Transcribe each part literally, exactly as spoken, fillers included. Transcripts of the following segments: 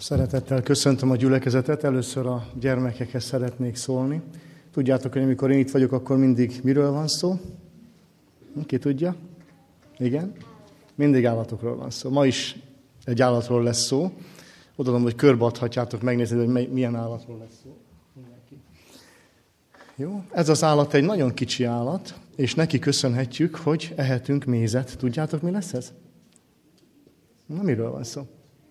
Szeretettel köszöntöm a gyülekezetet. Először a gyermekekhez szeretnék szólni. Tudjátok, hogy amikor én itt vagyok, akkor mindig miről van szó? Ki tudja? Igen? Mindig állatokról van szó. Ma is egy állatról lesz szó. Odaadom, hogy körbeadhatjátok megnézni, hogy milyen állatról lesz szó. Mindenki. Jó? Ez az állat egy nagyon kicsi állat, és neki köszönhetjük, hogy ehetünk mézet. Tudjátok, mi lesz ez? Na, miről van szó?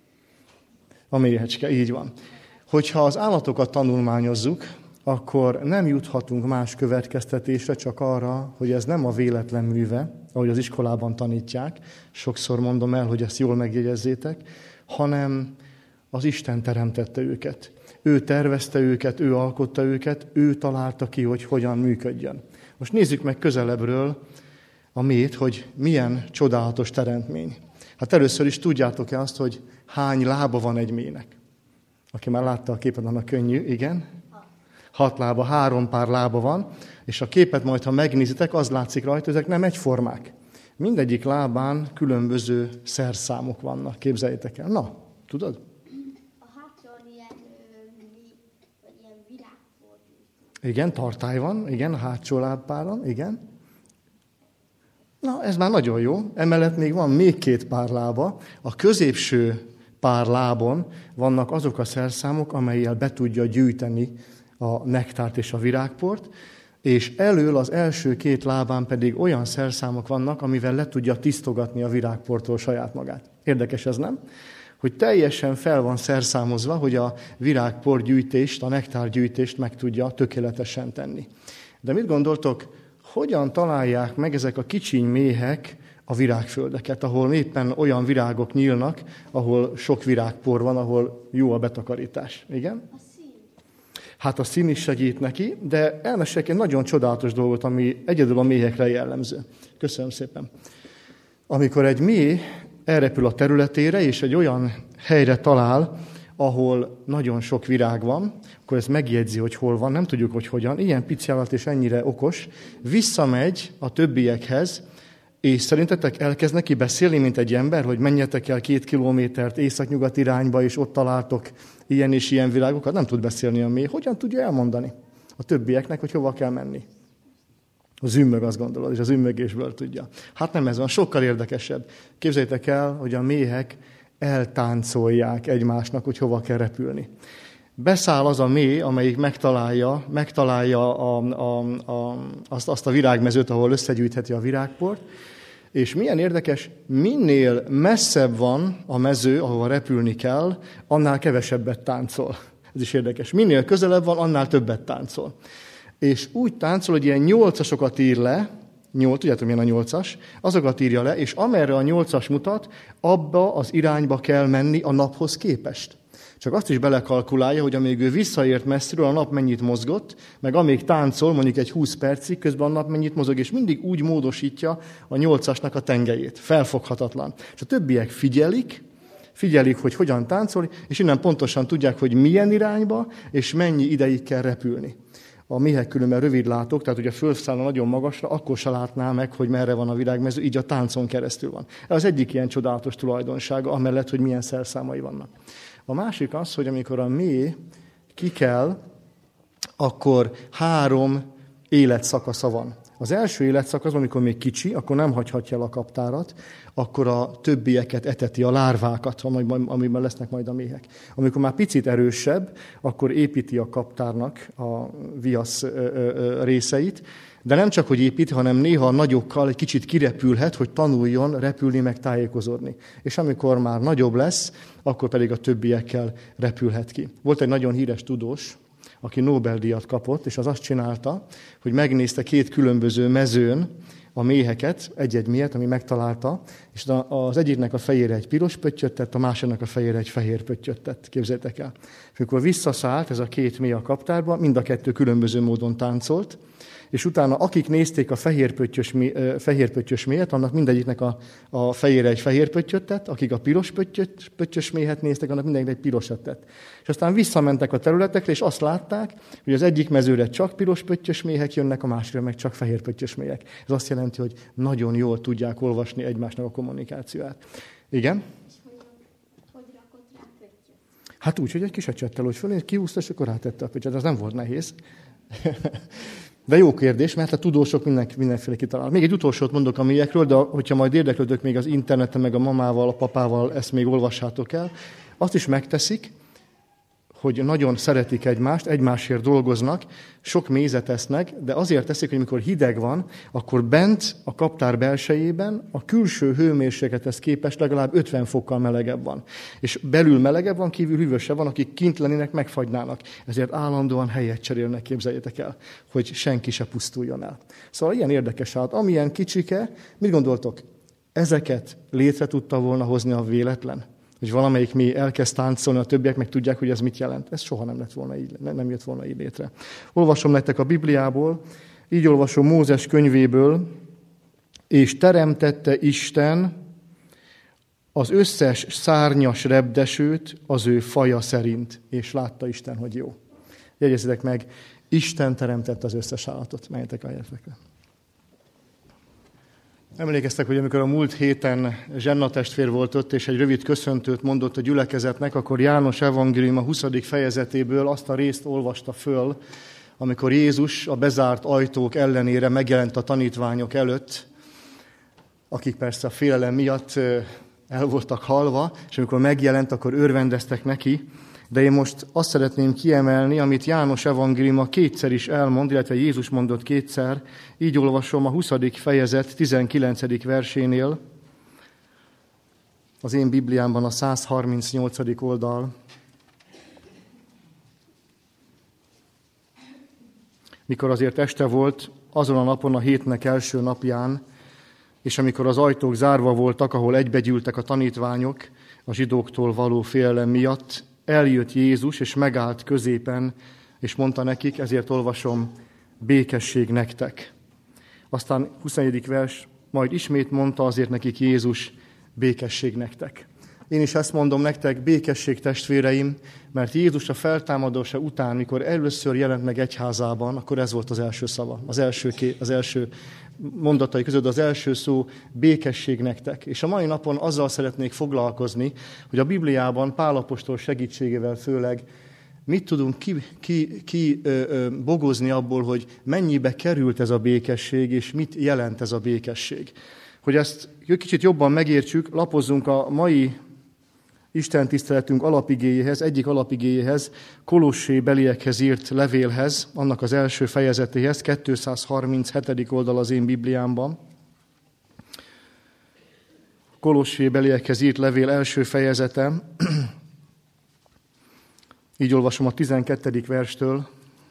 A méhecske, így van. Hogyha az állatokat tanulmányozzuk, akkor nem juthatunk más következtetésre, csak arra, hogy ez nem a véletlen műve, ahogy az iskolában tanítják, sokszor mondom el, hogy ezt jól megjegyezzétek, hanem az Isten teremtette őket. Ő tervezte őket, ő alkotta őket, ő találta ki, hogy hogyan működjön. Most nézzük meg közelebbről a méht, hogy milyen csodálatos teremtmény. Hát először is tudjátok-e azt, hogy hány lába van egy méhnek? Aki már látta a képet, annak könnyű, igen? Hat lába, három pár lába van, és a képet majd, ha megnézitek, az látszik rajta, hogy ezek nem egyformák. Mindegyik lábán különböző szerszámok vannak, képzeljétek el. Na, tudod? A hátul ilyen, vagy ilyen virágforduló. Igen, tartály van, igen, a hátsó lábpáron, igen. Na, ez már nagyon jó. Emellett még van még két pár lába. A középső pár lábon vannak azok a szerszámok, amellyel be tudja gyűjteni a nektárt és a virágport, és elől az első két lábán pedig olyan szerszámok vannak, amivel le tudja tisztogatni a virágportól saját magát. Érdekes ez, nem? Hogy teljesen fel van szerszámozva, hogy a virágpor gyűjtést, a nektárgyűjtést meg tudja tökéletesen tenni. De mit gondoltok, hogyan találják meg ezek a kicsiny méhek a virágföldeket, ahol éppen olyan virágok nyílnak, ahol sok virágpor van, ahol jó a betakarítás. Igen? A szín. Hát a szín is segít neki, de elmesélek egy nagyon csodálatos dolgot, ami egyedül a méhekre jellemző. Köszönöm szépen. Amikor egy méh elrepül a területére, és egy olyan helyre talál, ahol nagyon sok virág van, akkor ez megjegyzi, hogy hol van, nem tudjuk, hogy hogyan. Ilyen pici állat és ennyire okos, visszamegy a többiekhez, és szerintetek elkezd neki beszélni, mint egy ember, hogy menjetek el két kilométert észak-nyugat irányba, és ott találtok ilyen és ilyen virágokat. Nem tud beszélni a méh. Hogyan tudja elmondani a többieknek, hogy hova kell menni? A zümmög, azt gondolod, és az zümmögésből tudja. Hát nem ez van, sokkal érdekesebb. Képzeljétek el, hogy a méhek eltáncolják egymásnak, hogy hova kell repülni. Beszáll az a méh, amelyik megtalálja, megtalálja a, a, a, azt, azt a virágmezőt, ahol összegyűjtheti a virágport, és milyen érdekes, minél messzebb van a mező, ahova repülni kell, annál kevesebbet táncol. Ez is érdekes. Minél közelebb van, annál többet táncol. És úgy táncol, hogy ilyen nyolcasokat ír le, nyolc, tudjátok, milyen a nyolcas, azokat írja le, és amerre a nyolcas mutat, abba az irányba kell menni a naphoz képest. Csak azt is belekalkulálja, hogy amíg ő visszaért messziről, a nap mennyit mozgott, meg amíg táncol, mondjuk egy húsz percig, közben a nap mennyit mozog, és mindig úgy módosítja a nyolcasnak a tengelyét. Felfoghatatlan. És a többiek figyelik, figyelik, hogy hogyan táncol, és innen pontosan tudják, hogy milyen irányba, és mennyi ideig kell repülni. A méhek különben rövidlátók, tehát hogyha fölszállna nagyon magasra, akkor se látná meg, hogy merre van a virágmező, így a táncon keresztül van. Ez az egyik ilyen csodálatos tulajdonsága, amellett, hogy milyen szerszámai vannak. A másik az, hogy amikor a méh kikel, akkor három életszakasza van. Az első életszakasz, amikor még kicsi, akkor nem hagyhatja el a kaptárat, akkor a többieket eteti, a lárvákat, amiben lesznek majd a méhek. Amikor már picit erősebb, akkor építi a kaptárnak a viasz részeit, de nem csak, hogy építi, hanem néha a nagyokkal egy kicsit kirepülhet, hogy tanuljon repülni, meg tájékozódni. És amikor már nagyobb lesz, akkor pedig a többiekkel repülhet ki. Volt egy nagyon híres tudós, aki Nobel-díjat kapott, és az azt csinálta, hogy megnézte két különböző mezőn a méheket, egy-egy méhet, ami megtalálta, és az egyiknek a fejére egy piros pöttyöt tett, a másiknak a fejére egy fehér pöttyöt tett. Képzeljétek el. És amikor visszaszállt ez a két méh a kaptárba, mind a kettő különböző módon táncolt, és utána akik nézték a fehérpöttyös, fehérpöttyös méhet, annak mindegyiknek a, a fejére egy fehér pöttyöt tett, akik a piros pöttyöt, pöttyös méhet néztek, annak mindegyiknek egy pirosat tett. És aztán visszamentek a területekre, és azt látták, hogy az egyik mezőre csak piros pöttyös méhek jönnek, a másikra meg csak fehér pöttyös méhek. Ez azt jelenti, hogy nagyon jól tudják olvasni egymásnak a kommunikációját. Igen? És hogy, hogy rakott rá pöttyöt? Hát úgy, hogy egy kis ecsettel, hogy fölé kiúszta, és akkor rátette a pecsetet. Az nem volt nehéz. De jó kérdés, mert a tudósok minden, mindenféle kitalál. Még egy utolsót mondok a mélyekről, de hogyha majd érdeklődök még az interneten, meg a mamával, a papával, ezt még olvassátok el. Azt is megteszik, hogy nagyon szeretik egymást, egymásért dolgoznak, sok mézet esznek, de azért teszik, hogy amikor hideg van, akkor bent a kaptár belsejében a külső hőmérséklethez képest legalább ötven fokkal melegebb van. És belül melegebb van, kívül hűvösebb van, akik kint lennének, megfagynának. Ezért állandóan helyet cserélnek, képzeljétek el, hogy senki se pusztuljon el. Szóval ilyen érdekes állat. Amilyen kicsike, mit gondoltok? Ezeket létre tudta volna hozni a véletlen? Hogy valamelyik mi elkezd táncolni, a többiek meg tudják, hogy ez mit jelent. Ez soha nem lett volna így, nem jött volna így létre. Olvasom nektek a Bibliából, így olvasom Mózes könyvéből, és teremtette Isten az összes szárnyas repdesőt az ő faja szerint, és látta Isten, hogy jó. Jegyezzétek meg, Isten teremtette az összes állatot. Menjetek, álljátok le. Emlékeztek, hogy amikor a múlt héten Zsenna testvér volt ott, és egy rövid köszöntőt mondott a gyülekezetnek, akkor János evangélium a huszadik fejezetéből azt a részt olvasta föl, amikor Jézus a bezárt ajtók ellenére megjelent a tanítványok előtt, akik persze a félelem miatt el voltak halva, és amikor megjelent, akkor örvendeztek neki. De én most azt szeretném kiemelni, amit János evangéliuma kétszer is elmond, illetve Jézus mondott kétszer. Így olvasom a huszadik fejezet tizenkilencedik versénél, az én Bibliámban a száz harmincnyolcadik oldal. Mikor azért este volt, azon a napon, a hétnek első napján, és amikor az ajtók zárva voltak, ahol egybegyűltek a tanítványok a zsidóktól való félelem miatt, eljött Jézus, és megállt középen, és mondta nekik, ezért olvasom, békesség nektek. Aztán huszonegyedik vers, majd ismét mondta azért nekik Jézus, békesség nektek. Én is ezt mondom nektek, békesség testvéreim, mert Jézus a feltámadása után, mikor először jelent meg egyházában, akkor ez volt az első szava, az első, az első mondatai között az első szó, békesség nektek. És a mai napon azzal szeretnék foglalkozni, hogy a Bibliában Pál apostol segítségével főleg mit tudunk ki, ki, ki ö, ö, bogozni abból, hogy mennyibe került ez a békesség, és mit jelent ez a békesség. Hogy ezt kicsit jobban megértsük, lapozzunk a mai Isten tiszteletünk alapigéjéhez, egyik alapigéjéhez, Kolossé beliekhez írt levélhez, annak az első fejezetéhez, kétszázharminchetedik oldal az én Bibliámban. Kolossé beliekhez írt levél első fejezete, így olvasom a tizenkettedik verstől.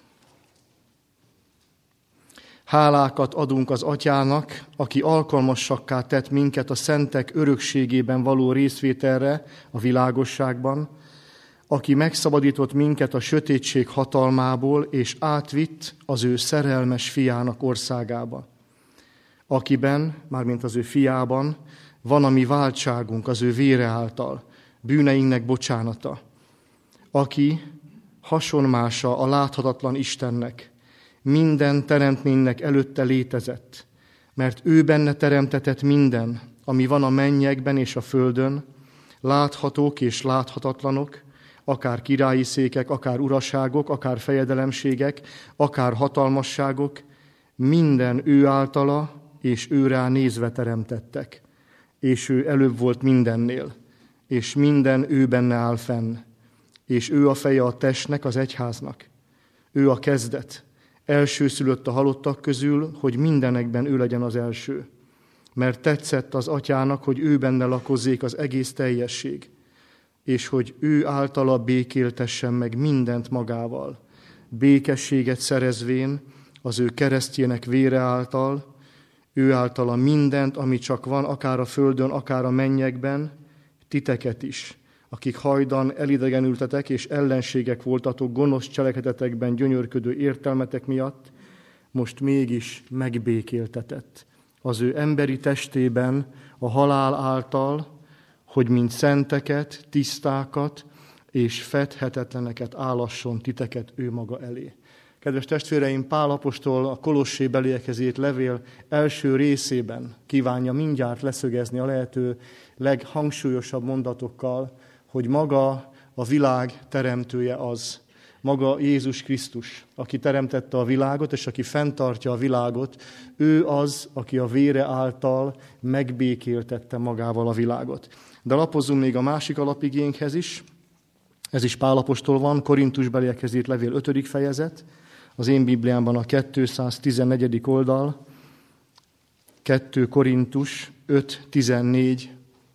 Hálákat adunk az Atyának, aki alkalmassakká tett minket a szentek örökségében való részvételre a világosságban, aki megszabadított minket a sötétség hatalmából, és átvitt az ő szerelmes fiának országába. Akiben, mármint az ő fiában, van a mi váltságunk az ő vére által, bűneinknek bocsánata. Aki hasonmása a láthatatlan Istennek, minden teremtménynek előtte létezett, mert ő benne teremtetett minden, ami van a mennyekben és a földön, láthatók és láthatatlanok, akár királyi székek, akár uraságok, akár fejedelemségek, akár hatalmasságok, minden ő általa és ő rá nézve teremtettek, és ő előbb volt mindennél, és minden ő benne áll fenn, és ő a feje a testnek, az egyháznak. Ő a kezdet, elsőszülött a halottak közül, hogy mindenekben ő legyen az első. Mert tetszett az Atyának, hogy ő benne lakozzék az egész teljesség, és hogy ő általa békéltessen meg mindent magával, békességet szerezvén az ő keresztjének vére által, ő általa mindent, ami csak van, akár a földön, akár a mennyekben, titeket is, akik hajdan elidegenültetek és ellenségek voltatok gonosz cselekedetekben gyönyörködő értelmetek miatt, most mégis megbékéltetett az ő emberi testében a halál által, hogy mint szenteket, tisztákat és fedhetetleneket állasson titeket ő maga elé. Kedves testvéreim, Pál apostol a Kolossé beliekhez írt levél első részében kívánja mindjárt leszögezni a lehető leghangsúlyosabb mondatokkal, hogy maga a világ teremtője az. Maga Jézus Krisztus, aki teremtette a világot, és aki fenntartja a világot, ő az, aki a vére által megbékéltette magával a világot. De lapozzunk még a másik alapigénkhez is. Ez is Pál apostol van, Korintusbeliekhez írt levél ötödik fejezet, az én Bibliámban a kétszáztizennegyedik oldal, kettő Korintus öt tizennégy.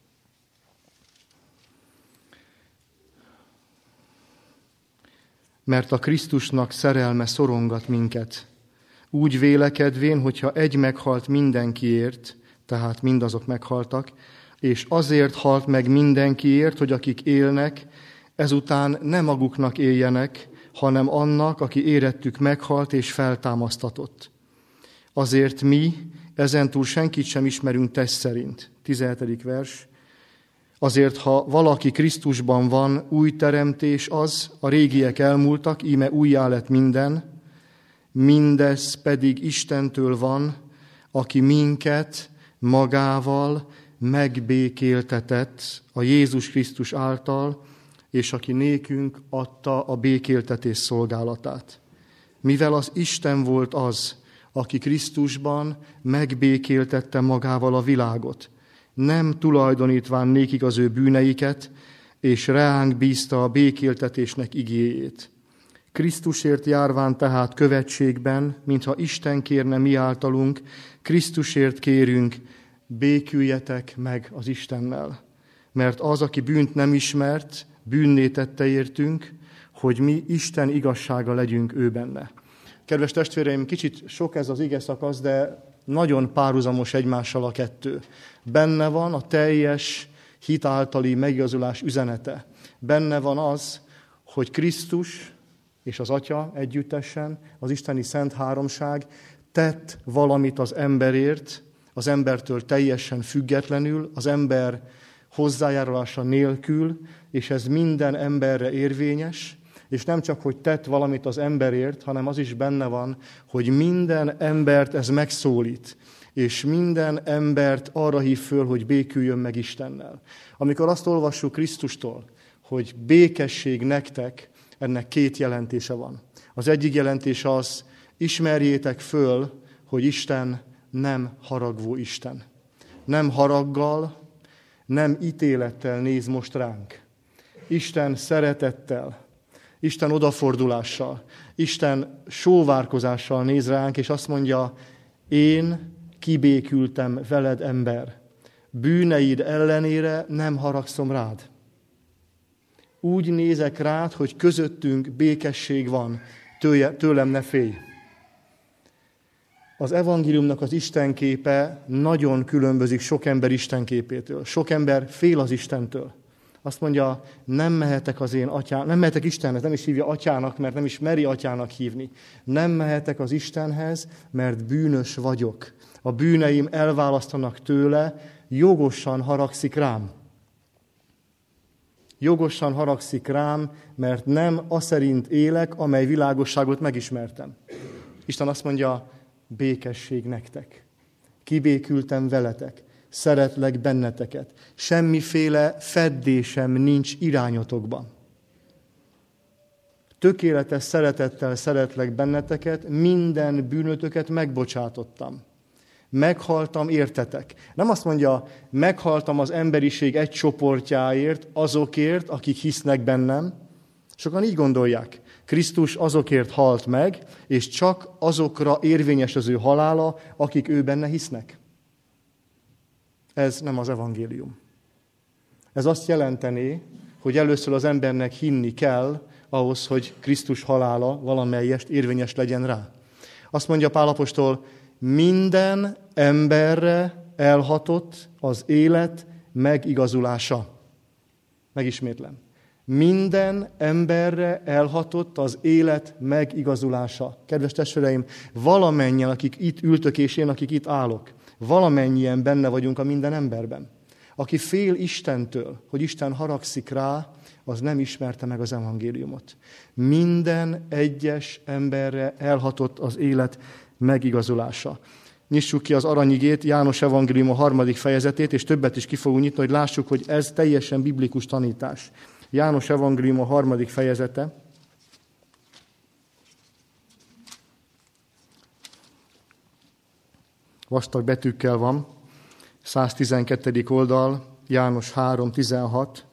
Mert a Krisztusnak szerelme szorongat minket. Úgy vélekedvén, hogyha egy meghalt mindenkiért, tehát mindazok meghaltak, és azért halt meg mindenkiért, hogy akik élnek, ezután nem maguknak éljenek, hanem annak, aki érettük meghalt és feltámasztatott. Azért mi ezentúl senkit sem ismerünk test szerint. tizenhetedik vers. Azért, ha valaki Krisztusban van, új teremtés az, a régiek elmúltak, íme újjá lett minden, mindez pedig Istentől van, aki minket magával megbékéltetett a Jézus Krisztus által, és aki nékünk adta a békéltetés szolgálatát. Mivel az Isten volt az, aki Krisztusban megbékéltette magával a világot, nem tulajdonítván nékik az ő bűneiket, és reánk bízta a békéltetésnek igéjét. Krisztusért járván tehát követségben, mintha Isten kérne mi általunk, Krisztusért kérünk, béküljetek meg az Istennel. Mert az, aki bűnt nem ismert, bűnné tette értünk, hogy mi Isten igazsága legyünk ő benne. Kedves testvéreim, kicsit sok ez az ige szakasz, de nagyon párhuzamos egymással a kettő. Benne van a teljes hit általi megigazulás üzenete. Benne van az, hogy Krisztus és az Atya együttesen, az isteni szent háromság tett valamit az emberért, az embertől teljesen függetlenül, az ember hozzájárulása nélkül, és ez minden emberre érvényes, és nem csak, hogy tett valamit az emberért, hanem az is benne van, hogy minden embert ez megszólít, és minden embert arra hív föl, hogy béküljön meg Istennel. Amikor azt olvassuk Krisztustól, hogy békesség nektek, ennek két jelentése van. Az egyik jelentés az, ismerjétek föl, hogy Isten nem haragvó Isten. Nem haraggal, nem ítélettel néz most ránk. Isten szeretettel, Isten odafordulással, Isten sóvárkozással néz ránk, és azt mondja, én kibékültem veled, ember. Bűneid ellenére nem haragszom rád. Úgy nézek rád, hogy közöttünk békesség van, tőlem ne félj. Az evangéliumnak az istenképe nagyon különbözik sok ember istenképétől. Sok ember fél az Istentől. Azt mondja, nem mehetek az én atyám, nem mehetek Istenhez, nem is hívja atyának, mert nem is meri atyának hívni. Nem mehetek az Istenhez, mert bűnös vagyok. A bűneim elválasztanak tőle, jogosan haragszik rám. Jogosan haragszik rám, mert nem aszerint élek, amely világosságot megismertem. Isten azt mondja, békesség nektek. Kibékültem veletek. Szeretlek benneteket. Semmiféle feddésem nincs irányotokban. Tökéletes szeretettel szeretlek benneteket, minden bűnötöket megbocsátottam. Meghaltam értetek. Nem azt mondja, meghaltam az emberiség egy csoportjáért, azokért, akik hisznek bennem. Sokan így gondolják. Krisztus azokért halt meg, és csak azokra érvényes az ő halála, akik ő benne hisznek. Ez nem az evangélium. Ez azt jelentené, hogy először az embernek hinni kell ahhoz, hogy Krisztus halála valamelyest érvényes legyen rá. Azt mondja Pál apostol, minden emberre elhatott az élet megigazulása. Megismétlem. Minden emberre elhatott az élet megigazulása. Kedves testvéreim, valamennyien, akik itt ültök, és én, akik itt állok, valamennyien benne vagyunk a minden emberben. Aki fél Istentől, hogy Isten haragszik rá, az nem ismerte meg az evangéliumot. Minden egyes emberre elhatott az élet megigazulása. Nyissuk ki az aranyigét, János evangélium a harmadik fejezetét, és többet is ki fogunk nyitni, hogy lássuk, hogy ez teljesen biblikus tanítás. János evangélium a harmadik fejezete. Vastag betűkkel van. száztizenkettedik oldal, János három tizenhat.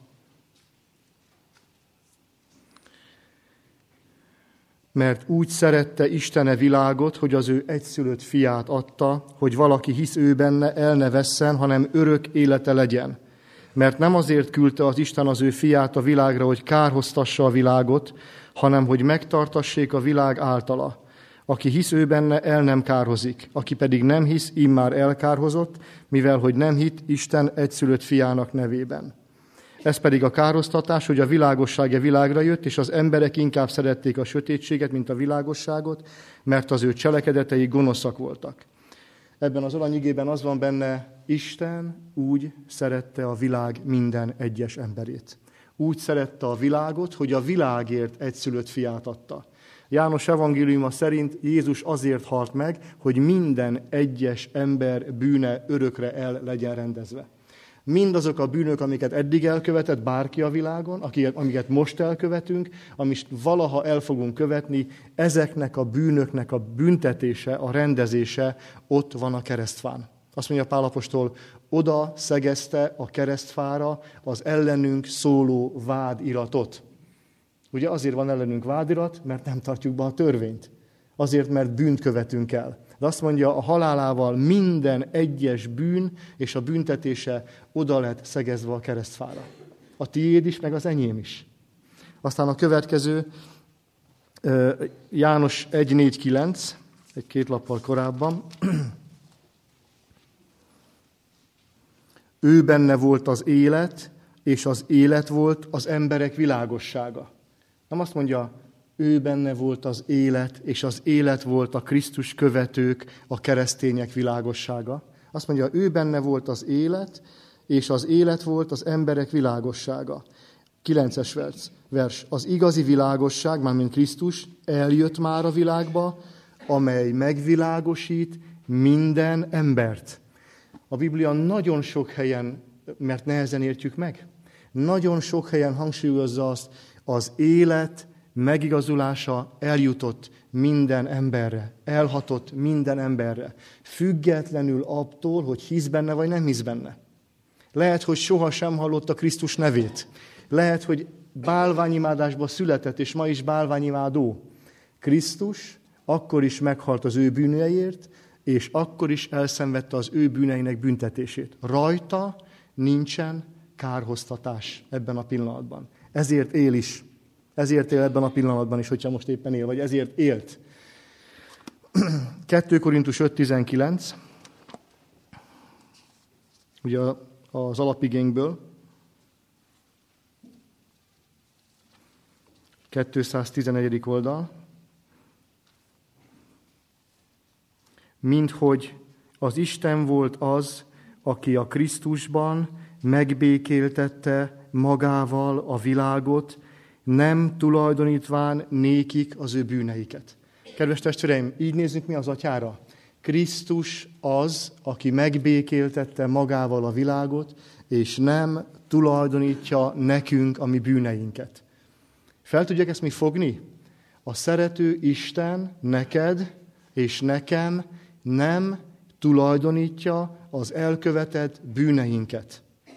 Mert úgy szerette Isten a világot, hogy az ő egyszülött fiát adta, hogy valaki hisz ő benne, el ne vesszen, hanem örök élete legyen. Mert nem azért küldte az Isten az ő fiát a világra, hogy kárhoztassa a világot, hanem hogy megtartassék a világ általa. Aki hisz ő benne, el nem kárhozik. Aki pedig nem hisz, immár elkárhozott, mivel hogy nem hitt Isten egyszülött fiának nevében. Ez pedig a kárhoztatás, hogy a világosság a világra jött, és az emberek inkább szerették a sötétséget, mint a világosságot, mert az ő cselekedetei gonoszak voltak. Ebben az aranyigében az van benne, Isten úgy szerette a világ minden egyes emberét. Úgy szerette a világot, hogy a világért egyszülött fiát adta. János evangéliuma szerint Jézus azért halt meg, hogy minden egyes ember bűne örökre el legyen rendezve. Mindazok a bűnök, amiket eddig elkövetett bárki a világon, amiket most elkövetünk, amit valaha el fogunk követni, ezeknek a bűnöknek a büntetése, a rendezése ott van a keresztfán. Azt mondja Pál apostol, oda szegezte a keresztfára az ellenünk szóló vádiratot. Ugye azért van ellenünk vádirat, mert nem tartjuk be a törvényt. Azért, mert bűnt követünk el. De azt mondja, a halálával minden egyes bűn és a büntetése oda lett szegezve a keresztfára. A tiéd is, meg az enyém is. Aztán a következő, János egy négy kilenc, egy-két lappal korábban. Ő benne volt az élet, és az élet volt az emberek világossága. Nem azt mondja, ő benne volt az élet, és az élet volt a Krisztus követők, a keresztények világossága. Azt mondja, ő benne volt az élet, és az élet volt az emberek világossága. Kilences vers. Az igazi világosság, mármint Krisztus, eljött már a világba, amely megvilágosít minden embert. A Biblia nagyon sok helyen, mert nehezen értjük meg, nagyon sok helyen hangsúlyozza azt, az élet megigazulása eljutott minden emberre, elhatott minden emberre, függetlenül attól, hogy hisz benne vagy nem hisz benne. Lehet, hogy soha sem hallotta Krisztus nevét. Lehet, hogy bálványimádásba született, és ma is bálványimádó. Krisztus akkor is meghalt az ő bűneiért, és akkor is elszenvedte az ő bűneinek büntetését. Rajta nincsen kárhoztatás ebben a pillanatban. Ezért él is. Ezért él ebben a pillanatban is, hogyha most éppen él, vagy ezért élt. kettő Korintus öt tizenkilenc, ugye az alapigénkből, kétszáztizenegyedik oldal, minthogy az Isten volt az, aki a Krisztusban megbékéltette magával a világot, nem tulajdonítván nékik az ő bűneiket. Kedves testvéreim, így nézzünk mi az Atyára. Krisztus az, aki megbékéltette magával a világot, és nem tulajdonítja nekünk a mi bűneinket. Fel tudják ezt mi fogni? A szerető Isten neked és nekem nem tulajdonítja az elkövetett bűneinket.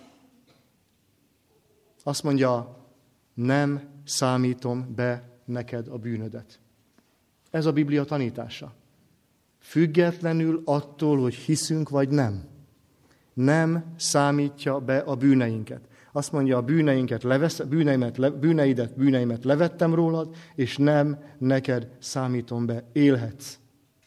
Azt mondja, nem számítom be neked a bűnödet. Ez a Biblia tanítása. Függetlenül attól, hogy hiszünk vagy nem. Nem számítja be a bűneinket. Azt mondja, a bűneinket levesz, bűneimet, le, bűneidet, bűneimet levettem rólad, és nem neked számítom be. Élhetsz.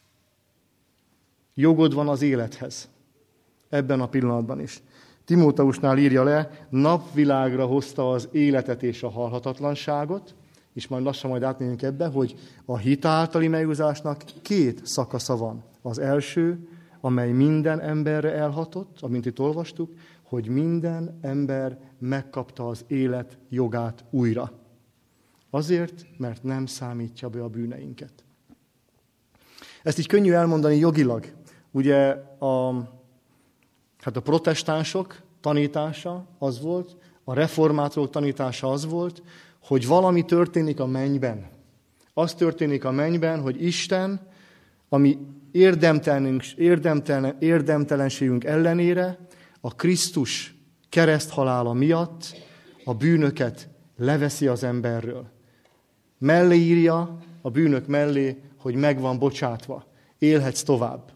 Jogod van az élethez. Ebben a pillanatban is. Timóteusnál írja le, napvilágra hozta az életet és a halhatatlanságot, és majd lassan majd átmegyünk ebbe, hogy a hit általi megújulásnak két szakasza van. Az első, amely minden emberre elhatott, amint itt olvastuk, hogy minden ember megkapta az élet jogát újra. Azért, mert nem számítja be a bűneinket. Ezt így könnyű elmondani jogilag. Ugye a, hát a protestánsok tanítása az volt, A reformátorok tanítása az volt, hogy valami történik a mennyben. Az történik a mennyben, hogy Isten, ami érdemtelenünk, érdemtelen, érdemtelenségünk ellenére, a Krisztus kereszthalála miatt a bűnöket leveszi az emberről. Mellé írja a bűnök mellé, hogy meg van bocsátva. Élhetsz tovább.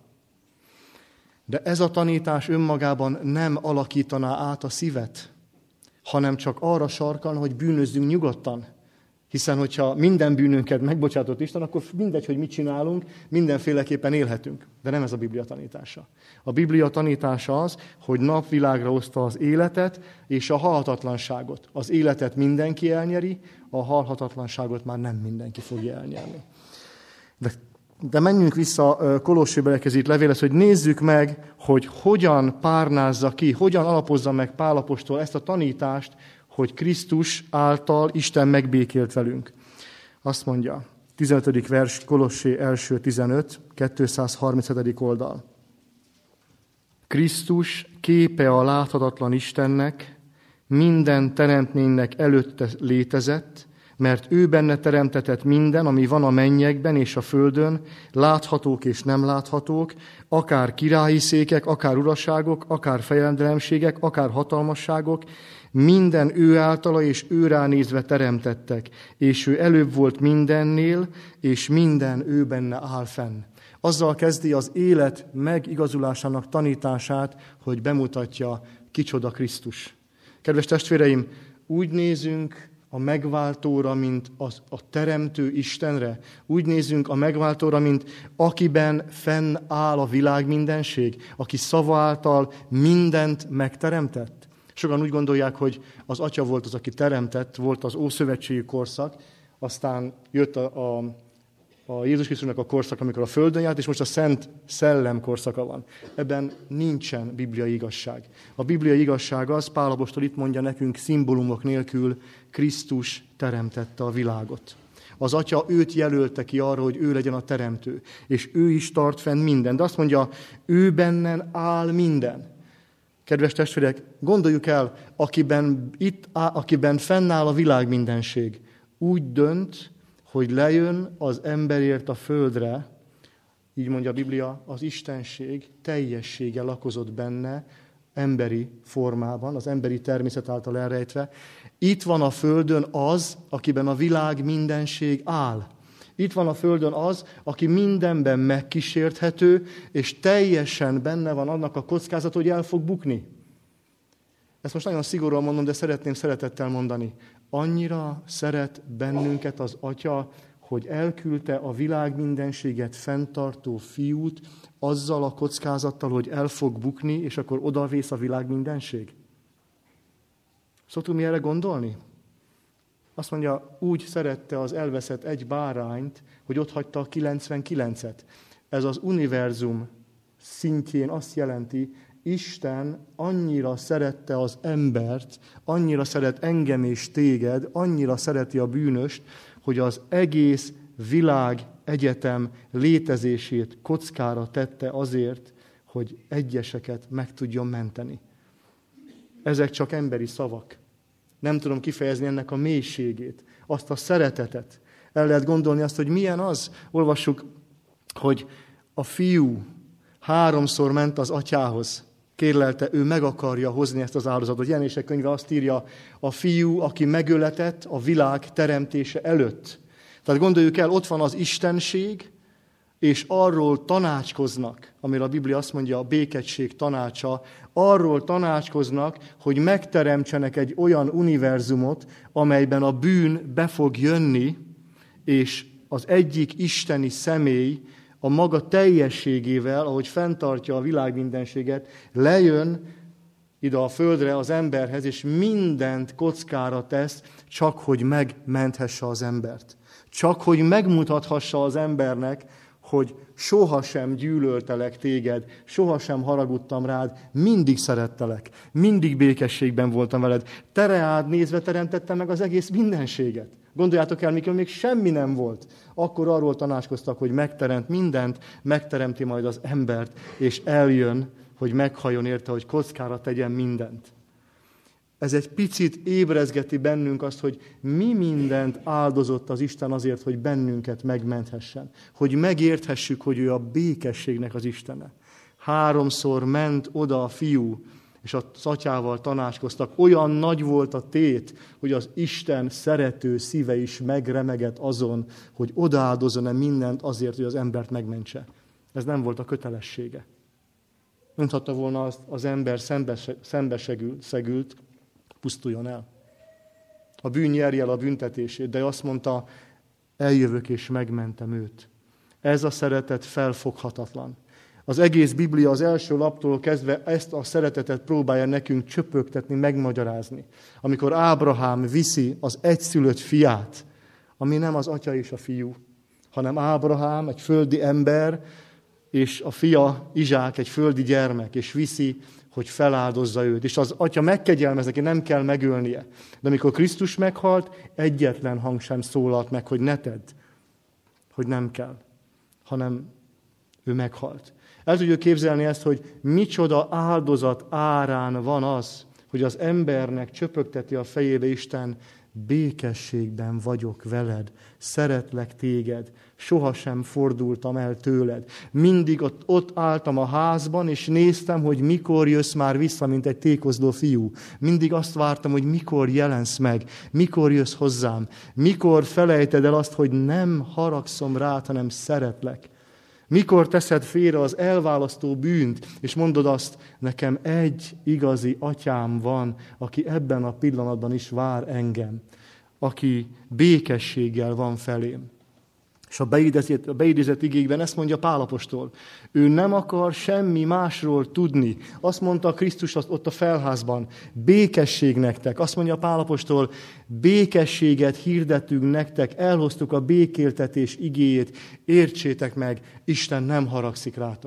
De ez a tanítás önmagában nem alakítaná át a szívet, hanem csak arra sarkalna, hogy bűnözzünk nyugodtan. Hiszen, hogyha minden bűnünket megbocsátott Isten, akkor mindegy, hogy mit csinálunk, mindenféleképpen élhetünk. De nem ez a Biblia tanítása. A Biblia tanítása az, hogy napvilágra hozta az életet és a halhatatlanságot. Az életet mindenki elnyeri, a halhatatlanságot már nem mindenki fogja elnyerni. De, de menjünk vissza Kolossé belekezett levélhez, hogy nézzük meg, hogy hogyan párnázza ki, hogyan alapozza meg Pál apostol ezt a tanítást, hogy Krisztus által Isten megbékélt velünk. Azt mondja, tizenötödik vers, Kolossé első tizenöt, kétszázharminchetedik oldal. Krisztus képe a láthatatlan Istennek, minden teremtménynek előtte létezett, mert ő benne teremtetett minden, ami van a mennyekben és a földön, láthatók és nem láthatók, akár királyi székek, akár uraságok, akár fejedelemségek, akár hatalmasságok, minden ő általa és ő ránézve teremtettek, és ő előbb volt mindennél, és minden ő benne áll fenn. Azzal kezdi az élet megigazulásának tanítását, hogy bemutatja, kicsoda Krisztus. Kedves testvéreim, úgy nézünk a megváltóra, mint az, a teremtő Istenre. Úgy nézünk a megváltóra, mint akiben fennáll a világ mindenség, aki szava által mindent megteremtett. Sokan úgy gondolják, hogy az Atya volt az, aki teremtett, volt az ószövetségi korszak, aztán jött a, a, a Jézus Krisztusnak a korszak, amikor a Földön járt, és most a Szent Szellem korszaka van. Ebben nincsen bibliai igazság. A bibliai igazság az, Pál apostol itt mondja nekünk szimbólumok nélkül, Krisztus teremtette a világot. Az Atya őt jelölte ki arra, hogy ő legyen a teremtő, és ő is tart fenn minden. De azt mondja, ő bennen áll minden. Kedves testvérek, gondoljuk el, akiben, itt, akiben fennáll a világ mindenség, úgy dönt, hogy lejön az emberért a földre, így mondja a Biblia, az Istenség teljessége lakozott benne, emberi formában, az emberi természet által elrejtve. Itt van a földön az, akiben a világ mindenség áll. Itt van a földön az, aki mindenben megkísérthető, és teljesen benne van annak a kockázat, hogy el fog bukni. Ezt most nagyon szigorúan mondom, de szeretném szeretettel mondani. Annyira szeret bennünket az Atya, hogy elküldte a világ mindenséget fenntartó fiút, azzal a kockázattal, hogy el fog bukni, és akkor odavész a világ mindenség. Szoktunk mi erre gondolni? Azt mondja, úgy szerette az elveszett egy bárányt, hogy ott hagyta a kilencvenkilencet. Ez az univerzum szintjén azt jelenti, Isten annyira szerette az embert, annyira szeret engem és téged, annyira szereti a bűnöst, hogy az egész világ egyetem létezését kockára tette azért, hogy egyeseket meg tudjon menteni. Ezek csak emberi szavak. Nem tudom kifejezni ennek a mélységét, azt a szeretetet. El lehet gondolni azt, hogy milyen az. Olvassuk, hogy a fiú háromszor ment az atyához. Kérlelte, ő meg akarja hozni ezt az áldozatot. Jelenések könyve azt írja, a fiú, aki megöletett a világ teremtése előtt. Tehát gondoljuk el, ott van az istenség, és arról tanácskoznak, amire a Biblia azt mondja, a békegység tanácsa, arról tanácskoznak, hogy megteremtsenek egy olyan univerzumot, amelyben a bűn be fog jönni, és az egyik isteni személy a maga teljességével, ahogy fenntartja a világ mindenséget, lejön ide a földre az emberhez, és mindent kockára tesz, csak hogy megmenthesse az embert. Csak hogy megmutathassa az embernek, hogy sohasem gyűlöltelek téged, sohasem haragudtam rád, mindig szerettelek, mindig békességben voltam veled. Te reád nézve teremtettem meg az egész mindenséget. Gondoljátok el, mikor még semmi nem volt, akkor arról tanácskoztak, hogy megteremt mindent, megteremti majd az embert, és eljön, hogy meghalljon érte, hogy kockára tegyen mindent. ez egy picit ébrezgeti bennünk azt, hogy mi mindent áldozott az Isten azért, hogy bennünket megmenthessen. Hogy megérthessük, hogy ő a békességnek az Istene. Háromszor ment oda a fiú, és az atyával tanácskoztak. Olyan nagy volt a tét, hogy az Isten szerető szíve is megremegett azon, hogy odaadozzon-e mindent azért, hogy az embert megmentse. Ez nem volt a kötelessége. Mondhatta volna azt, az ember szembeszegült, pusztuljon el. A bűn nyerje el a büntetését, de azt mondta, eljövök és megmentem őt. Ez a szeretet felfoghatatlan. Az egész Biblia az első laptól kezdve ezt a szeretetet próbálja nekünk csöpögtetni, megmagyarázni. Amikor Ábrahám viszi az egyszülött fiát, ami nem az atya és a fiú, hanem Ábrahám, egy földi ember, és a fia, Izsák, egy földi gyermek, és viszi, hogy feláldozza őt. És az atya megkegyelmez neki, nem kell megölnie. De amikor Krisztus meghalt, egyetlen hang sem szólalt meg, hogy ne tedd, hogy nem kell, hanem ő meghalt. El tudjuk képzelni ezt, hogy micsoda áldozat árán van az, hogy az embernek csöpögteti a fejébe Isten, békességben vagyok veled, szeretlek téged, sohasem fordultam el tőled. Mindig ott, ott álltam a házban, és néztem, hogy mikor jössz már vissza, mint egy tékozló fiú. Mindig azt vártam, hogy mikor jelensz meg, mikor jössz hozzám, mikor felejted el azt, hogy nem haragszom rád, hanem szeretlek. Mikor teszed félre az elválasztó bűnt, és mondod azt, nekem egy igazi atyám van, aki ebben a pillanatban is vár engem, aki békességgel van felém. És a beidézett, a beidézett igékben ezt mondja Pál apostol. Ő nem akar semmi másról tudni. Azt mondta Krisztus ott a felházban, békesség nektek. Azt mondja Pál apostol, békességet hirdettünk nektek, elhoztuk a békéltetés igéjét, értsétek meg, Isten nem haragszik rátok.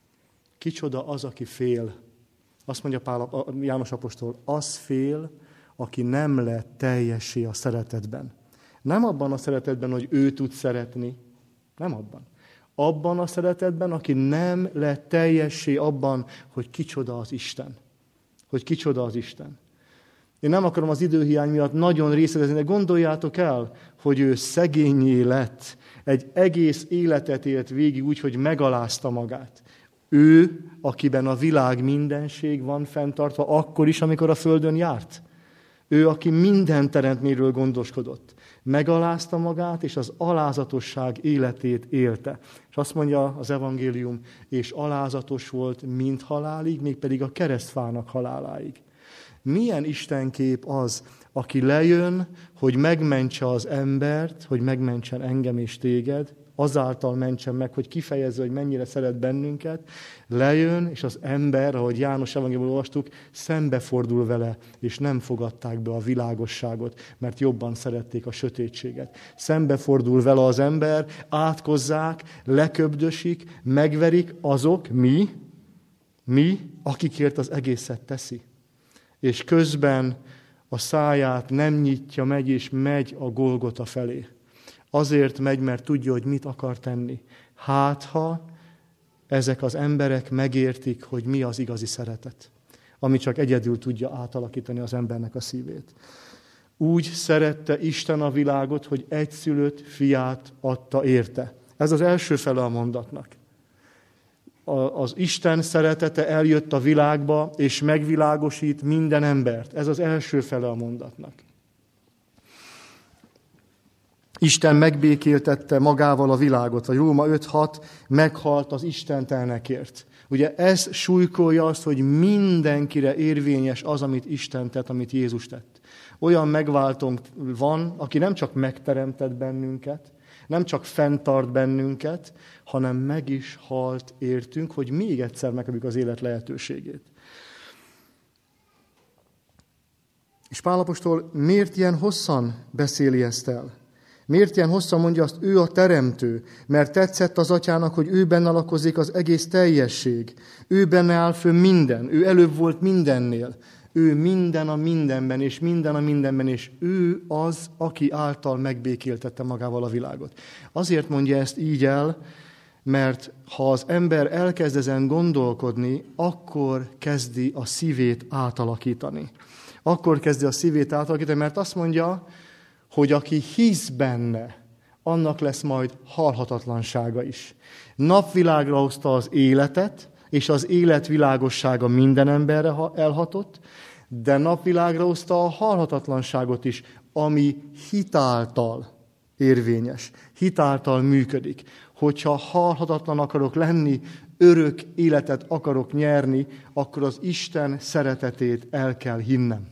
Kicsoda az, aki fél? Azt mondja Pál, János apostol, az fél, aki nem lett teljessé a szeretetben. Nem abban a szeretetben, hogy ő tud szeretni. Nem abban. Abban a szeretetben, aki nem lett teljessé abban, hogy kicsoda az Isten. Hogy kicsoda az Isten. Én nem akarom az időhiány miatt nagyon részletezni, de gondoljátok el, hogy ő szegényé lett. Egy egész életet élt végig úgy, hogy megalázta magát. Ő, akiben a világ mindenség van fenntartva, akkor is, amikor a földön járt. Ő, aki minden teremtményről gondoskodott. Megalázta magát, és az alázatosság életét élte. És azt mondja az evangélium, és alázatos volt mind halálig, mégpedig a keresztfának haláláig. Milyen istenkép az, aki lejön, hogy megmentse az embert, hogy megmentsen engem és téged, azáltal mentsen meg, hogy kifejezze, hogy mennyire szeret bennünket, lejön, és az ember, ahogy János evangéliumból olvastuk, szembefordul vele, és nem fogadták be a világosságot, mert jobban szerették a sötétséget. Szembefordul vele az ember, átkozzák, leköbdösik, megverik azok, mi, mi, akikért az egészet teszi. És közben a száját nem nyitja, megy, és megy a Golgota felé. Azért megy, mert tudja, hogy mit akar tenni. Hát, ha ezek az emberek megértik, hogy mi az igazi szeretet, ami csak egyedül tudja átalakítani az embernek a szívét. Úgy szerette Isten a világot, hogy egyszülött fiát adta érte. Ez az első fele a mondatnak. Az Isten szeretete eljött a világba, és megvilágosít minden embert. Ez az első fele a mondatnak. Isten megbékéltette magával a világot, vagy Róma öt hat, meghalt az istentelnekért. Ugye ez súlykolja azt, hogy mindenkire érvényes az, amit Isten tett, amit Jézus tett. Olyan megváltónk van, aki nem csak megteremtett bennünket, nem csak fenntart bennünket, hanem meg is halt értünk, hogy még egyszer megkapjuk az élet lehetőségét. És Pál apostol miért ilyen hosszan beszéli ezt el? Miért ilyen hosszan mondja azt, ő a teremtő, mert tetszett az atyának, hogy ő benne lakozik az egész teljesség. Ő benne áll fönn minden, ő előbb volt mindennél. Ő minden a mindenben, és minden a mindenben, és ő az, aki által megbékéltette magával a világot. Azért mondja ezt így el, mert ha az ember elkezd ezen gondolkodni, akkor kezdi a szívét átalakítani. Akkor kezdi a szívét átalakítani, mert azt mondja, hogy aki hisz benne, annak lesz majd halhatatlansága is. Napvilágra hozta az életet, és az élet világossága minden emberre elhatott, de napvilágra hozta a halhatatlanságot is, ami hitáltal érvényes, hitáltal működik. Hogyha halhatatlan akarok lenni, örök életet akarok nyerni, akkor az Isten szeretetét el kell hinnem.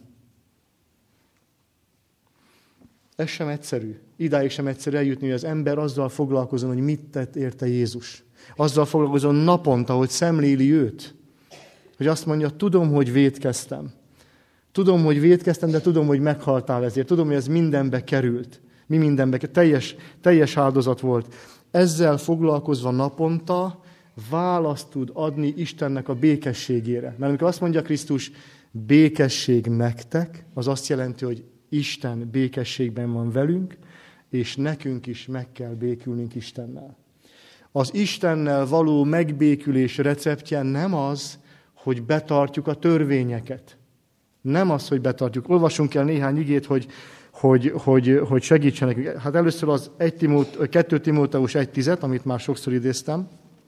Ez sem egyszerű. Idáig sem egyszerű eljutni, hogy az ember azzal foglalkozon, hogy mit tett érte Jézus. Azzal foglalkozon naponta, hogy szemléli őt. Hogy azt mondja, tudom, hogy vétkeztem. Tudom, hogy vétkeztem, de tudom, hogy meghaltál ezért. Tudom, hogy ez mindenbe került. Mi mindenbe került. Teljes, teljes áldozat volt. Ezzel foglalkozva naponta választ tud adni Istennek a békességére. Mert amikor azt mondja Krisztus, békesség nektek, az azt jelenti, hogy Isten békességben van velünk, és nekünk is meg kell békülnünk Istennel. Az Istennel való megbékülés receptje nem az, hogy betartjuk a törvényeket. Nem az, hogy betartjuk. Olvasunk el néhány igét, hogy, hogy, hogy, hogy segítsenek. Hát először az kettő Timóteus egy tízet, amit már sokszor idéztem.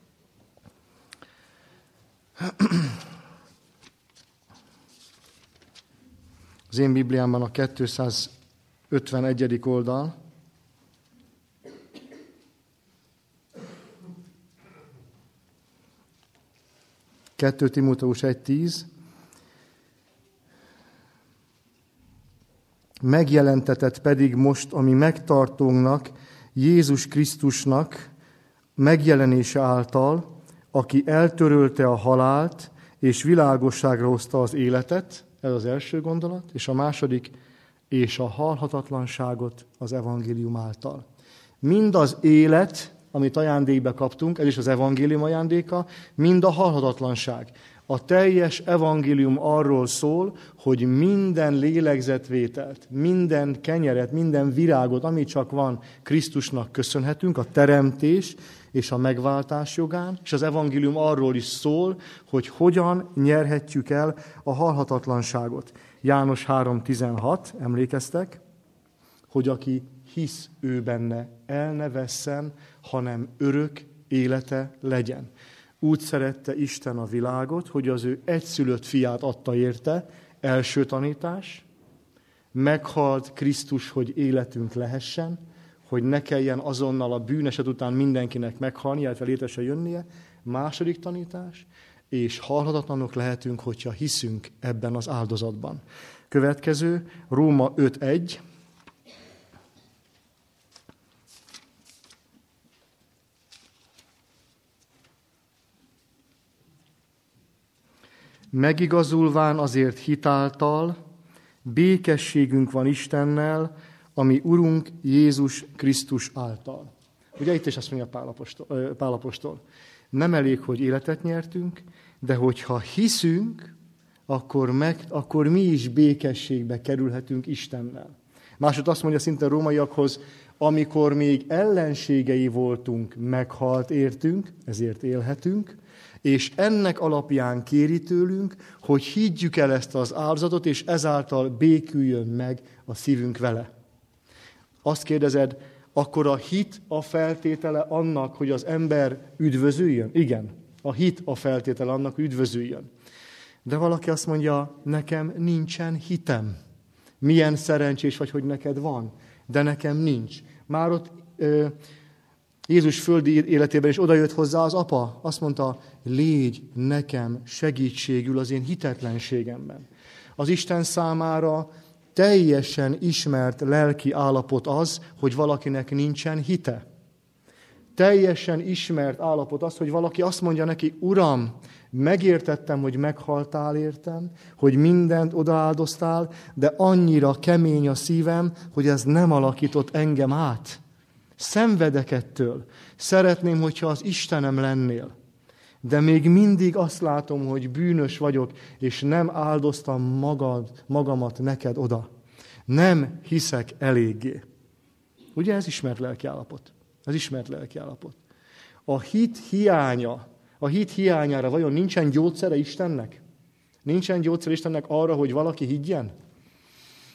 Az én Bibliámban a kétszázötvenegyedik oldal. kettő Timóteus egy tíz. Megjelentetett pedig most, ami megtartónknak, Jézus Krisztusnak megjelenése által, aki eltörölte a halált, és világosságra hozta az életet, ez az első gondolat, és a második, és a halhatatlanságot az evangélium által. Mind az élet, amit ajándékba kaptunk, ez is az evangélium ajándéka, mind a halhatatlanság. A teljes evangélium arról szól, hogy minden lélegzetvételt, minden kenyeret, minden virágot, ami csak van, Krisztusnak köszönhetünk, a teremtés és a megváltás jogán, és az evangélium arról is szól, hogy hogyan nyerhetjük el a halhatatlanságot. János három tizenhat, emlékeztek, hogy aki hisz ő benne, el ne vesszen, hanem örök élete legyen. Úgy szerette Isten a világot, hogy az ő egyszülött fiát adta érte, első tanítás, meghalt Krisztus, hogy életünk lehessen, hogy ne kelljen azonnal a bűneset után mindenkinek meghalni, illetve létesre jönnie, második tanítás, és halhatatlanok lehetünk, hogyha hiszünk ebben az áldozatban. Következő, Róma öt egy. Megigazulván azért hitáltal, békességünk van Istennel, ami Urunk Jézus Krisztus által. Ugye itt is azt mondja Pál apostol, Pál apostol. Nem elég, hogy életet nyertünk, de hogyha hiszünk, akkor, meg, akkor mi is békességbe kerülhetünk Istennel. Másod azt mondja szinte a rómaiakhoz, amikor még ellenségei voltunk, meghalt értünk, ezért élhetünk, és ennek alapján kéri tőlünk, hogy higgyük el ezt az áldozatot, és ezáltal béküljön meg a szívünk vele. Azt kérdezed, akkor a hit a feltétele annak, hogy az ember üdvözüljön? Igen, a hit a feltétele annak, hogy üdvözüljön. De valaki azt mondja, nekem nincsen hitem. Milyen szerencsés vagy, hogy neked van, de nekem nincs. Már ott ö, Jézus földi életében is odajött hozzá az apa. Azt mondta, légy nekem segítségül az én hitetlenségemben. Az Isten számára teljesen ismert lelki állapot az, hogy valakinek nincsen hite. Teljesen ismert állapot az, hogy valaki azt mondja neki, Uram, megértettem, hogy meghaltál értem, hogy mindent odaáldoztál, de annyira kemény a szívem, hogy ez nem alakított engem át. Szenvedek ettől. Szeretném, hogyha az Istenem lennél. De még mindig azt látom, hogy bűnös vagyok, és nem áldoztam magad, magamat neked oda. Nem hiszek eléggé. Ugye ez ismert lelkiállapot? Ez ismert lelkiállapot. A hit hiánya, a hit hiányára vajon nincsen gyógyszere Istennek? Nincsen gyógyszere Istennek arra, hogy valaki higgyen?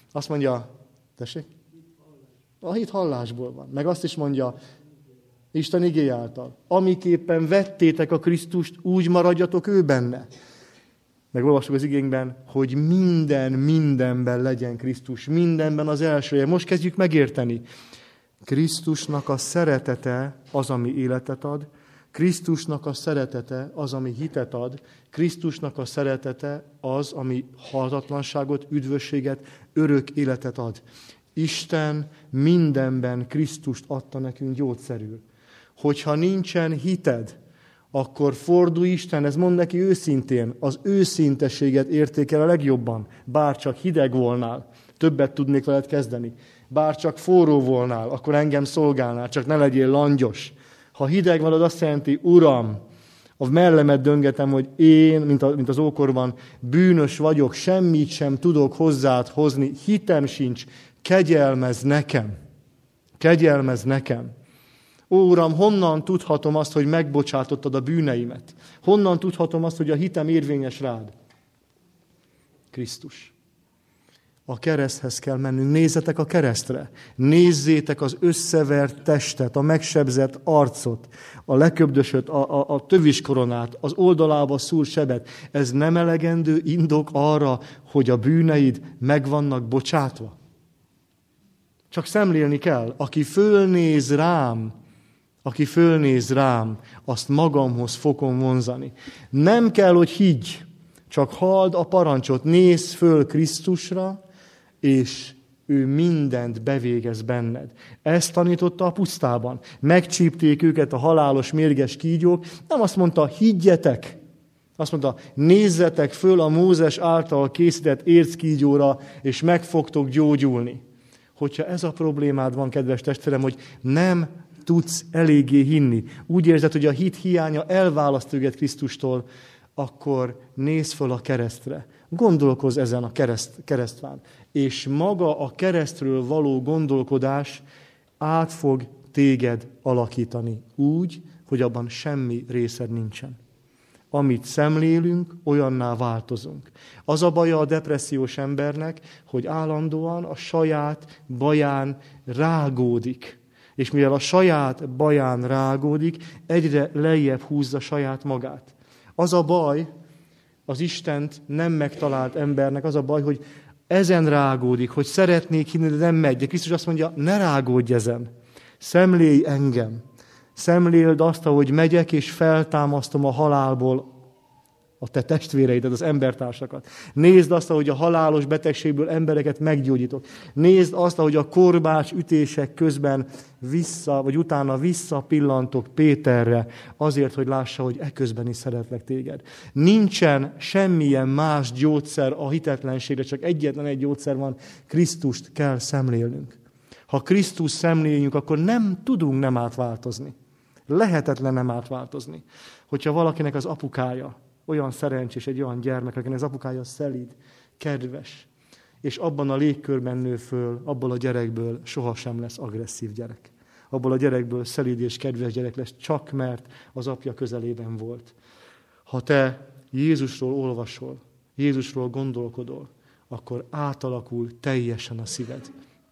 Azt mondja, tessék? A hit hallásból van. Meg azt is mondja, Isten igéje által. Amiképpen vettétek a Krisztust, úgy maradjatok ő benne. Meg olvassuk az igénkben, hogy minden, mindenben legyen Krisztus. Mindenben az elsője. Most kezdjük megérteni. Krisztusnak a szeretete az, ami életet ad. Krisztusnak a szeretete az, ami hitet ad. Krisztusnak a szeretete az, ami halhatatlanságot, üdvösséget, örök életet ad. Isten mindenben Krisztust adta nekünk gyógyszerül. Hogyha nincsen hited, akkor fordulj Istenhez, mondd neki őszintén, az őszintességet értékel a legjobban. Bárcsak hideg volnál, többet tudnék veled kezdeni. Bárcsak forró volnál, akkor engem szolgálnál, csak ne legyél langyos. Ha hideg van, az azt jelenti, Uram, a mellemet döngetem, hogy én, mint, a, mint az ókorban, bűnös vagyok, semmit sem tudok hozzád hozni, hitem sincs, kegyelmezz nekem. Kegyelmezz nekem. Ó, Uram, honnan tudhatom azt, hogy megbocsátottad a bűneimet? Honnan tudhatom azt, hogy a hitem érvényes rád? Krisztus. A kereszthez kell mennünk. Nézzetek a keresztre. Nézzétek az összevert testet, a megsebzett arcot, a leköbdösöt, a, a, a töviskoronát, az oldalába szúrt sebet. Ez nem elegendő indok arra, hogy a bűneid meg vannak bocsátva. Csak szemlélni kell. Aki fölnéz rám, aki fölnéz rám, azt magamhoz fogom vonzani. Nem kell, hogy higgy, csak halld a parancsot, nézz föl Krisztusra, és ő mindent bevégez benned. Ezt tanította a pusztában. Megcsípték őket a halálos mérges kígyók, nem azt mondta, higgyetek. Azt mondta, nézzetek föl a Mózes által készített érckígyóra, és meg fogtok gyógyulni. Hogyha ez a problémád van, kedves testvérem, hogy nem tudsz eléggé hinni, úgy érzed, hogy a hit hiánya elválaszt téged Krisztustól, akkor nézz föl a keresztre. Gondolkozz ezen a kereszt, keresztván. És maga a keresztről való gondolkodás át fog téged alakítani úgy, hogy abban semmi részed nincsen. Amit szemlélünk, olyanná változunk. Az a baja a depressziós embernek, hogy állandóan a saját baján rágódik. És mivel a saját baján rágódik, egyre lejjebb húzza saját magát. Az a baj, az Istent nem megtalált embernek, az a baj, hogy ezen rágódik, hogy szeretnék hinni, de nem megy. De Krisztus azt mondja, ne rágódj ezen. Szemlélj engem. Szemléld azt, ahogy megyek, és feltámasztom a halálból a te testvéreidet, az embertársakat. Nézd azt, ahogy a halálos betegségből embereket meggyógyítok. Nézd azt, ahogy a korbács ütések közben vissza, vagy utána visszapillantok Péterre, azért, hogy lássa, hogy eközben is szeretlek téged. Nincsen semmilyen más gyógyszer a hitetlenségre, csak egyetlen egy gyógyszer van, Krisztust kell szemlélnünk. Ha Krisztus szemléljünk, akkor nem tudunk nem átváltozni. Lehetetlen nem átváltozni. Hogyha valakinek az apukája olyan szerencsés, egy olyan gyermek, akinek az apukája szelíd, kedves, és abban a légkörben nő föl, abból a gyerekből sohasem lesz agresszív gyerek. Abból a gyerekből szelíd és kedves gyerek lesz, csak mert az apja közelében volt. Ha te Jézusról olvasol, Jézusról gondolkodol, akkor átalakul teljesen a szíved.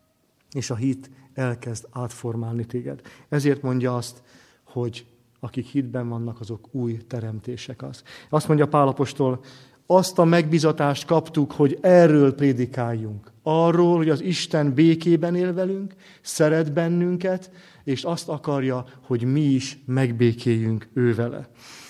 És a hit elkezd átformálni téged. Ezért mondja azt, hogy akik hitben vannak, azok új teremtések az. Azt mondja Pál apostol, azt a megbizatást kaptuk, hogy erről prédikáljunk. Arról, hogy az Isten békében él velünk, szeret bennünket, és azt akarja, hogy mi is megbékéljünk ő vele.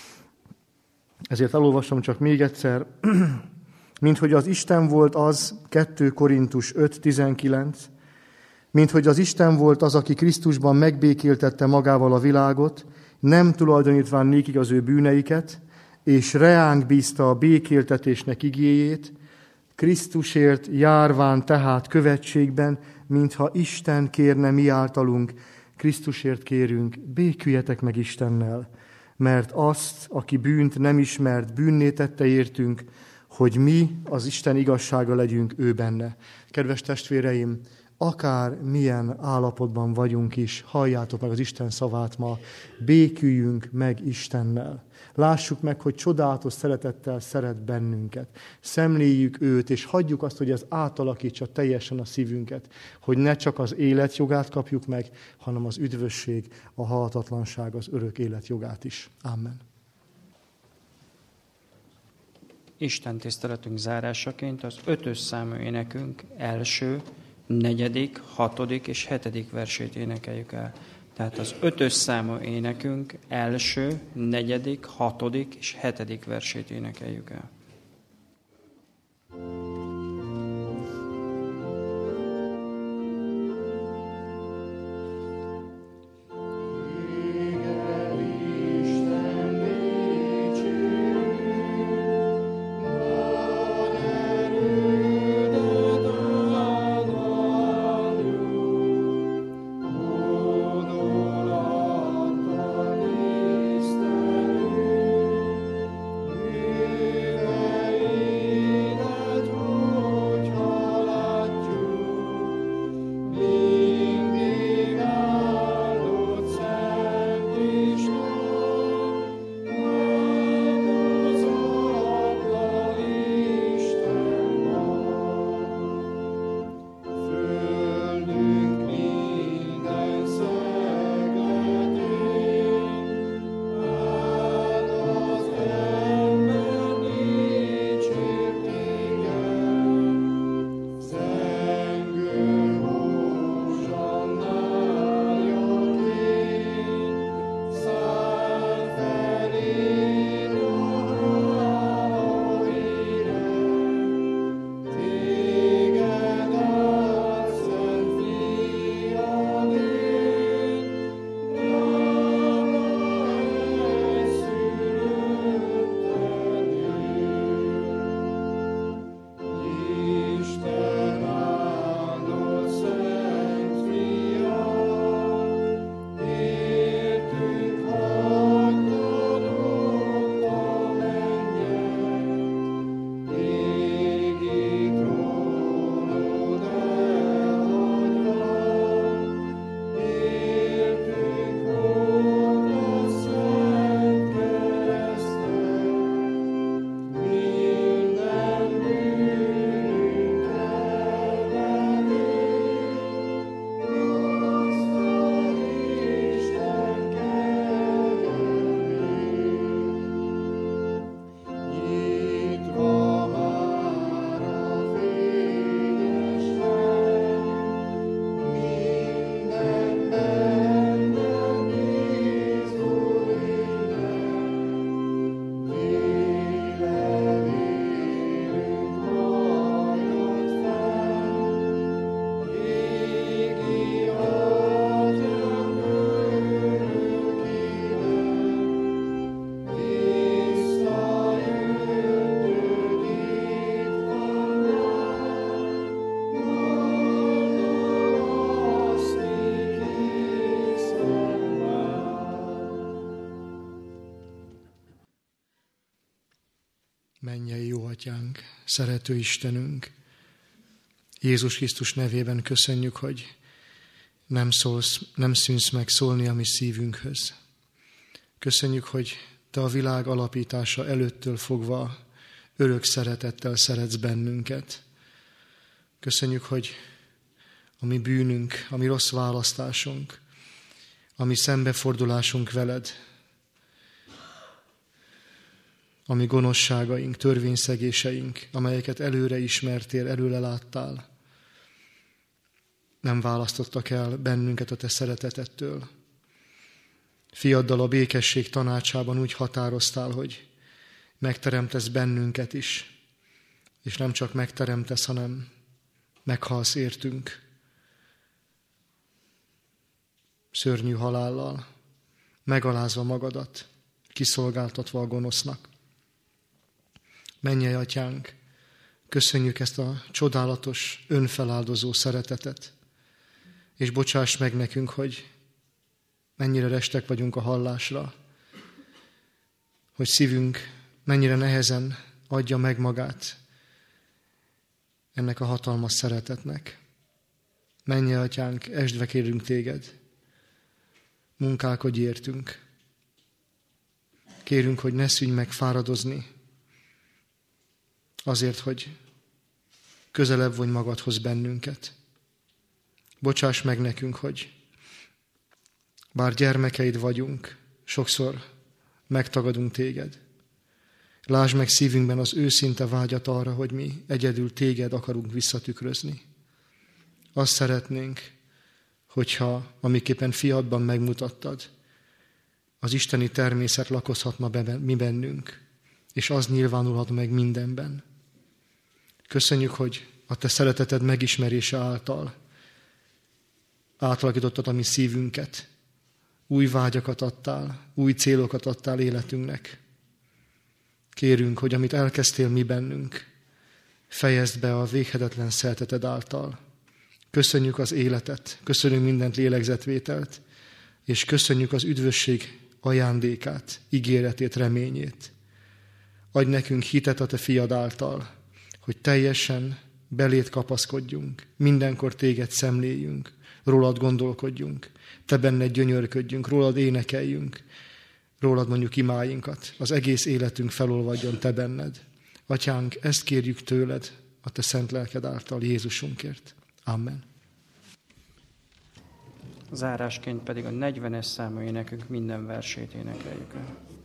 Ezért elolvasom csak még egyszer, mint hogy az Isten volt az, kettő Korintus öt tizenkilenc, mint hogy az Isten volt az, aki Krisztusban megbékéltette magával a világot, nem tulajdonítván nékik az ő bűneiket, és reánk bízta a békéltetésnek igéjét, Krisztusért járván tehát követségben, mintha Isten kérne mi általunk, Krisztusért kérünk, béküljetek meg Istennel, mert azt, aki bűnt nem ismert, bűnné tette értünk, hogy mi az Isten igazsága legyünk ő benne. Kedves testvéreim, akár milyen állapotban vagyunk is, halljátok meg az Isten szavát ma, béküljünk meg Istennel. Lássuk meg, hogy csodálatos szeretettel szeret bennünket. Szemléljük őt, és hagyjuk azt, hogy ez átalakítsa teljesen a szívünket, hogy ne csak az élet jogát kapjuk meg, hanem az üdvösség, a halhatatlanság, az örök élet jogát is. Amen. Isten tiszteletünk zárásaként az ötös számú énekünk első, negyedik, hatodik és hetedik versét énekeljük el. Tehát az ötös számú énekünk első, negyedik, hatodik és hetedik versét énekeljük el. Mennyei jó Atyánk, szerető Istenünk, Jézus Krisztus nevében köszönjük, hogy nem, szólsz, nem szűnsz meg szólni a mi szívünkhöz. Köszönjük, hogy Te a világ alapítása előttől fogva örök szeretettel szeretsz bennünket. Köszönjük, hogy a mi bűnünk, a mi rossz választásunk, a mi szembefordulásunk veled, a mi gonoszságaink, törvényszegéseink, amelyeket előre ismertél, előre láttál, nem választottak el bennünket a Te szeretetettől. Fiaddal a békesség tanácsában úgy határoztál, hogy megteremtesz bennünket is, és nem csak megteremtesz, hanem meghalsz értünk. Szörnyű halállal, megalázva magadat, kiszolgáltatva a gonosznak. Mennyei Atyánk, köszönjük ezt a csodálatos, önfeláldozó szeretetet, és bocsáss meg nekünk, hogy mennyire restek vagyunk a hallásra, hogy szívünk mennyire nehezen adja meg magát ennek a hatalmas szeretetnek. Mennyei Atyánk, esdve kérünk Téged, munkálkodj értünk. Kérünk, hogy ne szűnj meg fáradozni, azért, hogy közelebb vonj magadhoz bennünket. Bocsáss meg nekünk, hogy bár gyermekeid vagyunk, sokszor megtagadunk téged. Lásd meg szívünkben az őszinte vágyat arra, hogy mi egyedül téged akarunk visszatükrözni. Azt szeretnénk, hogyha, amiképpen fiadban megmutattad, az isteni természet lakozhatna be mi bennünk, és az nyilvánulhat meg mindenben. Köszönjük, hogy a te szereteted megismerése által átalakítottad a mi szívünket, új vágyakat adtál, új célokat adtál életünknek. Kérünk, hogy amit elkezdtél mi bennünk, fejezd be a véghetetlen szereteted által. Köszönjük az életet, köszönjük mindent lélegzetvételt, és köszönjük az üdvösség ajándékát, ígéretét, reményét. Adj nekünk hitet a te fiad által, hogy teljesen belét kapaszkodjunk, mindenkor téged szemléljünk, rólad gondolkodjunk, te benned gyönyörködjünk, rólad énekeljünk, rólad mondjuk imáinkat, az egész életünk felolvadjon te benned. Atyánk, ezt kérjük tőled, a te szent lelked által, Jézusunkért. Amen. Zárásként pedig a negyvenes számú énekünk minden versét énekeljük el.